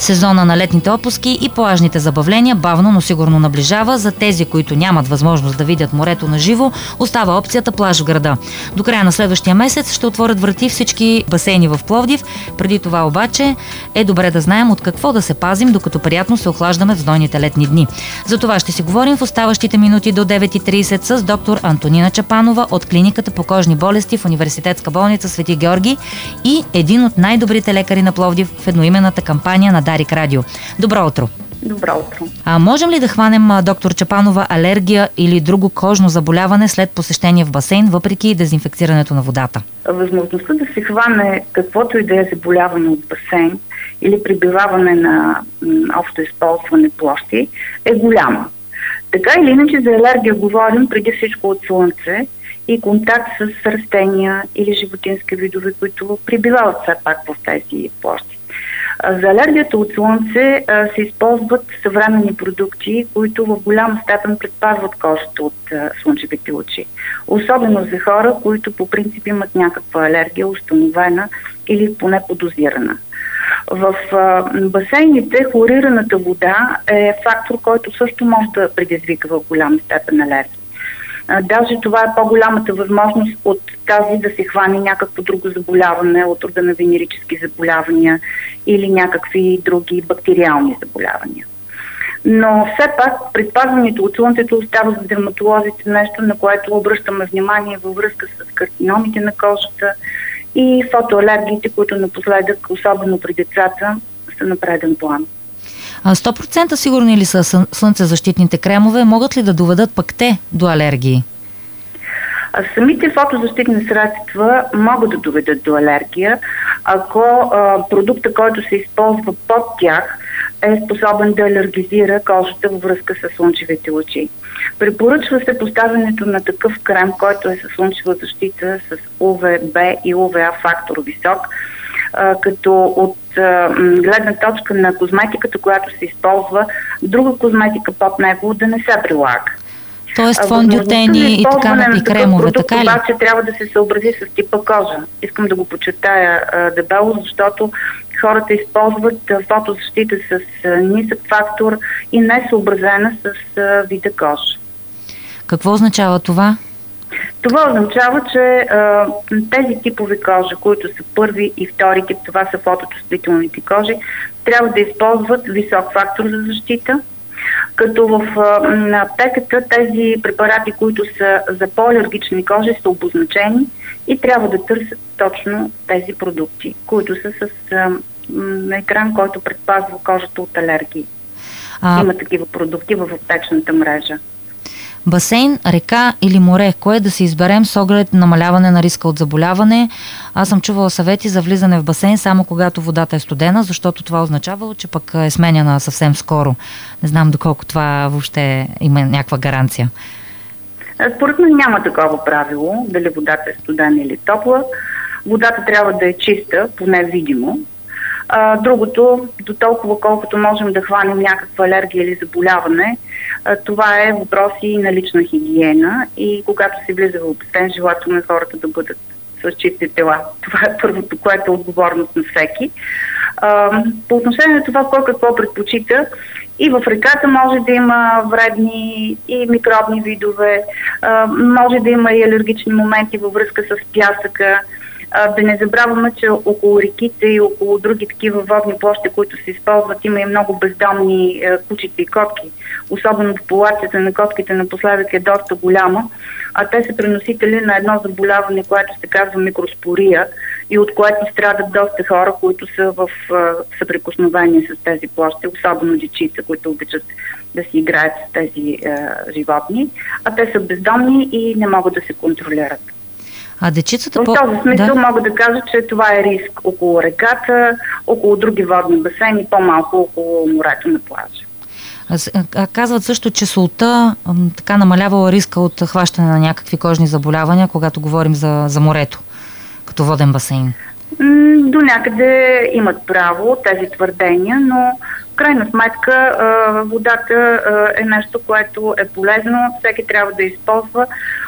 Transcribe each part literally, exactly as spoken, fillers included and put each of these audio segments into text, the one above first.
Сезона на летните отпуски и плажните забавления бавно, но сигурно наближава. За тези, които нямат възможност да видят морето на живо, остава опцията плаж в града. До края на следващия месец ще отворят врати всички басейни в Пловдив. Преди това обаче е добре да знаем от какво да се пазим, докато приятно се охлаждаме в знойните летни дни. За това ще си говорим в оставащите минути до девет и трийсет с доктор Антонина Чапанова от клиниката по кожни болести в Университетска болница Свети Георги и един от най-добрите лекари на Пловдив в едноименната кампания на Дарик Радио. Добро утро! Добро утро! А можем ли да хванем, доктор Чапанова, алергия или друго кожно заболяване след посещение в басейн, въпреки дезинфекцирането на водата? Възможността да се хване каквото и да е заболяване от басейн или прибиваване на м, общо използване площи е голяма. Така или иначе за алергия говорим преди всичко от слънце и контакт с растения или животински видове, които прибивават все пак в тези площи. За алергията от слънце а, се използват съвременни продукти, които в голяма степен предпазват кожата от а, слънчевите лъчи. Особено за хора, които по принцип имат някаква алергия, установена или поне подозирана. В а, басейните хлорираната вода е фактор, който също може да предизвика в голяма степен алергия. Даже това е по-голямата възможност от тази да се хване някакво друго заболяване, от рода на венерически заболявания или някакви други бактериални заболявания. Но все пак предпазването от слънцето остава за дерматолозите нещо, на което обръщаме внимание във връзка с карциномите на кожата и фотоалергиите, които напоследък, особено при децата, са на преден план. сто процента сигурни ли са слънцезащитните кремове? Могат ли да доведат пък те до алергии? Самите фотозащитни средства могат да доведат до алергия, ако а, продукта, който се използва под тях, е способен да алергизира кожата във връзка с слънчевите лъчи. Препоръчва се поставянето на такъв крем, който е с слънчева защита с У В Б и У В А фактор висок, а, като от а, гледна точка на козметиката, която се използва, друга козметика под него да не се прилага. Тоест фондютени и така на кремове, така ли? Обаче трябва да се съобрази с типа кожа. Искам да го подчертая дебело, защото хората използват фотозащита с нисък фактор и не съобразена с вида кожа. Какво означава това? Това означава, че а, тези типови кожи, които са първи и втори тип, това са фоточувствителните кожи, трябва да използват висок фактор за защита, като в на аптеката тези препарати, които са за по-алергични кожи, са обозначени и трябва да търсят точно тези продукти, които са с а, на екран, който предпазва кожата от алергии. А... Има такива продукти в аптечната мрежа. Басейн, река или море? Кое да се изберем с оглед намаляване на риска от заболяване? Аз съм чувала съвети за влизане в басейн само когато водата е студена, защото това означавало, че пък е сменяна съвсем скоро. Не знам доколко това въобще има някаква гаранция. Според мен няма такова правило, дали водата е студена или топла. Водата трябва да е чиста, поне видимо. А, другото, до толкова колкото можем да хванем някаква алергия или заболяване, а, това е въпрос и на лична хигиена и когато се влиза в басейн, желателно е хората да бъдат с чисти тела. Това е първото, което е отговорност на всеки. А, по отношение на това кой какво предпочита, и в реката може да има вредни и микробни видове, а, може да има и алергични моменти във връзка с пясъка. Да не забравяме, че около реките и около други такива водни площи, които се използват, има и много бездомни кучета и котки. Особено популацията на котките напоследък е доста голяма, а те са преносители на едно заболяване, което се казва микроспория и от което страдат доста хора, които са в съприкосновение с тези площи, особено дечица, които обичат да си играят с тези е, животни, а те са бездомни и не могат да се контролират. А дечицата в този по... смисъл да. Мога да кажа, че това е риск около реката, около други водни басейни, по-малко около морето на плажа. А казват също, че солта така намалявала риска от хващане на някакви кожни заболявания, когато говорим за, за морето, като воден басейн. До някъде имат право тези твърдения, но в крайна сметка водата е нещо, което е полезно, всеки трябва да използва,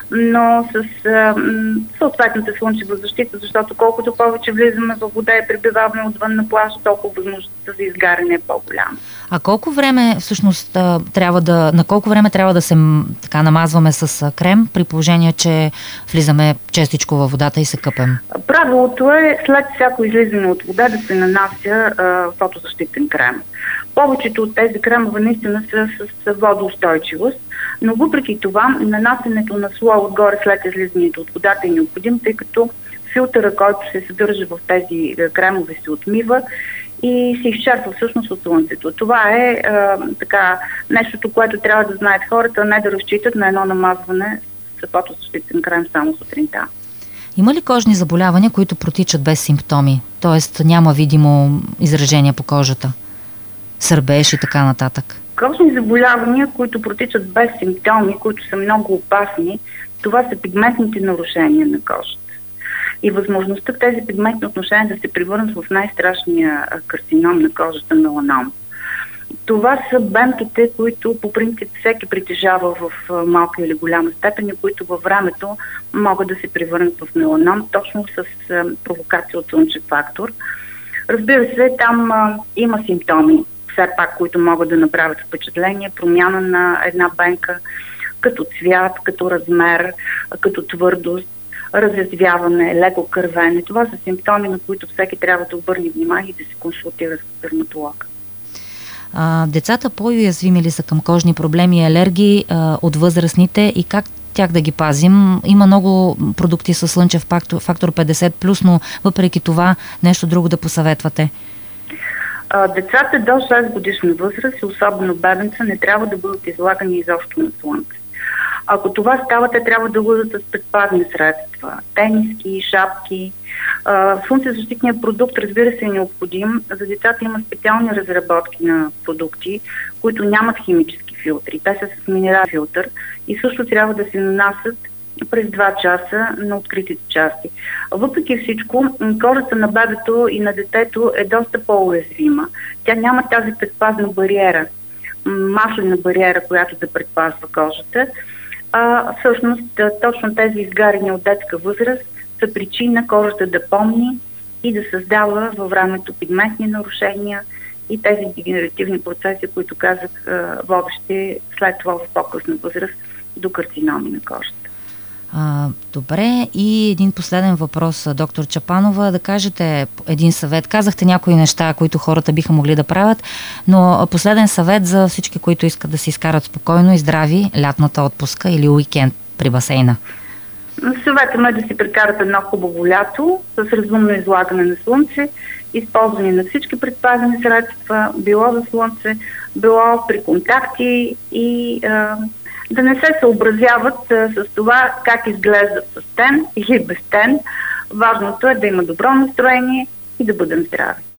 но с а, съответната слънчева защита, защото колкото повече влизаме във вода и пребиваваме отвън на плажа, толкова възможността за изгаряне е по-голяма. А колко време всъщност трябва да, на колко време трябва да се така намазваме с крем, при положение, че влизаме честичко във водата и се къпем? Правилото е след всяко излизане от вода да се нанася а, фотозащитен крем. Повечето от тези кремове наистина са с водоустойчивост, но въпреки това нанасянето на слой отгоре след излизането от водата е необходим, тъй като филтъра, който се съдържа в тези кремове, се отмива и се изчерпва всъщност от слънцето. Това е а, така нещото, което трябва да знаят хората, а не да разчитат на едно намазване с фотозащитен крем само сутринта. Има ли кожни заболявания, които протичат без симптоми? Тоест няма видимо изражение по кожата? Сърбеж и така нататък? Кожни заболявания, които протичат без симптоми, които са много опасни, това са пигментните нарушения на кожата. И възможността тези пигментни отношения да се превърнат в най-страшния карцином на кожата, меланом. Това са бенките, които по принцип всеки притежава в малка или голяма степен и които във времето могат да се превърнат в меланом, точно с провокация от слънчев фактор. Разбира се, там а, има симптоми, все пак, които могат да направят впечатление, промяна на една бенка, като цвят, като размер, като твърдост, разязвяване, леко кървене. Това са симптоми, на които всеки трябва да обърне внимание и да се консултира с дерматолог. А, децата по-уязвими ли са към кожни проблеми и алергии а, от възрастните и как тях да ги пазим? Има много продукти със слънчев фактор, фактор петдесет плюс, но въпреки това нещо друго да посъветвате? А, децата до шест годишна възраст и особено бебенца не трябва да бъдат излагани изобщо на слънце. Ако това става, те трябва да бъдат с предпазни средства. Тениски, шапки. Слънцезащитният продукт, разбира се, е необходим. За децата има специални разработки на продукти, които нямат химически филтри. Те са с минерален филтър и също трябва да се нанасят през два часа на откритите части. Въпреки всичко, кожата на бебето и на детето е доста по-уязвима. Тя няма тази предпазна бариера, маслена бариера, която да предпазва кожата. А всъщност точно тези изгаряния от детска възраст са причина кожата да помни и да създава във времето пигментни нарушения и тези дегенеративни процеси, които казах, водещи след това в по-късна възраст до карциноми на кожата. А, добре, и един последен въпрос, доктор Чапанова, да кажете един съвет. Казахте някои неща, които хората биха могли да правят, но последен съвет за всички, които искат да си изкарат спокойно и здрави лятната отпуска или уикенд при басейна. Съветваме да си прекарат едно хубаво лято с разумно излагане на слънце, използване на всички предпазени средства, било за слънце, било при контакти и а, да не се съобразяват а, с това как изглеждат с тен или без тен. Важното е да има добро настроение и да бъдем здрави.